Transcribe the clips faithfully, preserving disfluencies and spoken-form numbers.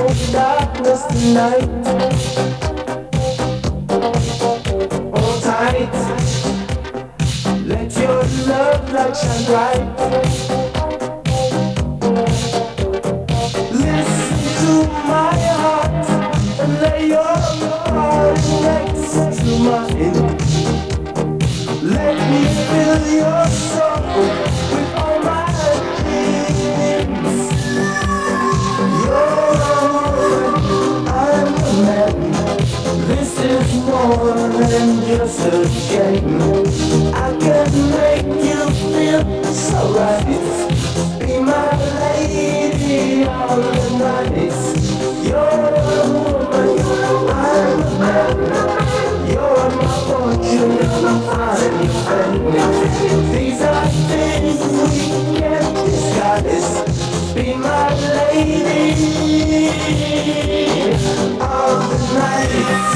darkness tonight. Hold tight, let your love light shine bright. Listen to my heart and lay your heart next to mine. Let me fill your soul with all my dreams. You're a woman, I'm a man. This is more than just a game. I can make you feel so right. Be my lady all the night. You're a woman, I'm a man. You're my fortune, I'm your friend. These are things we can't disguise. Be my lady all the night.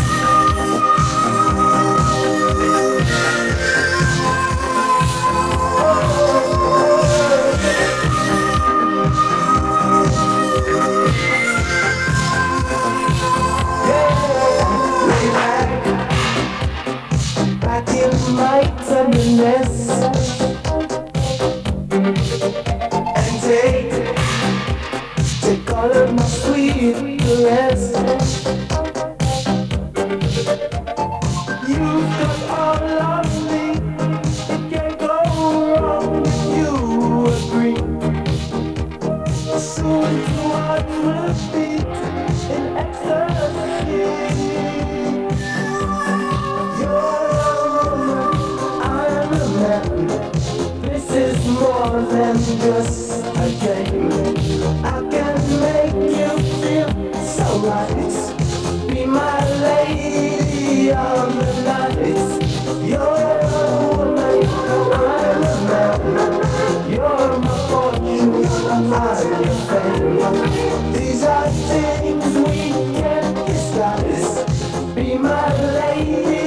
My tenderness and take, take all of my sweet caress. You've got all of me, it can't go wrong if you agree. Soon to heart will beat in ecstasy. This is more than just a game. I can make you feel so right. Be my lady on the night. You're a woman, I'm a man. You're my fortune, I'm your fame. These are things we can't disguise. Be my lady.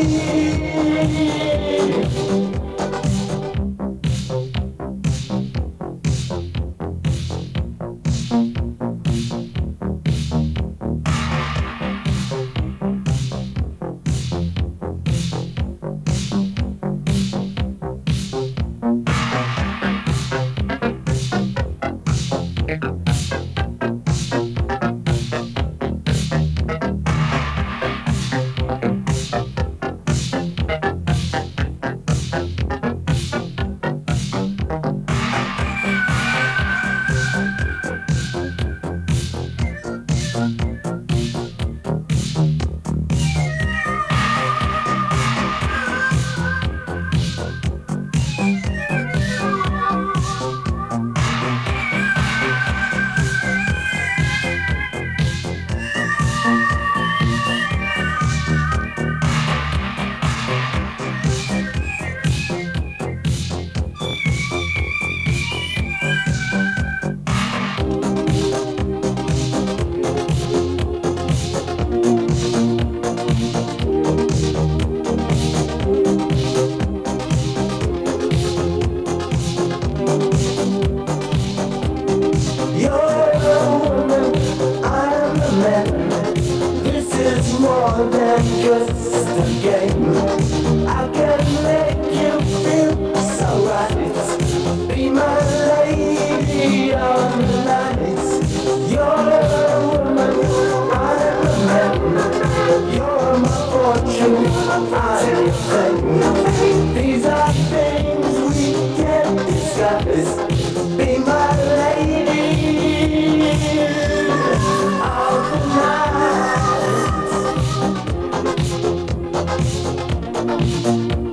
These are things we can't disguise. Be my lady all the night.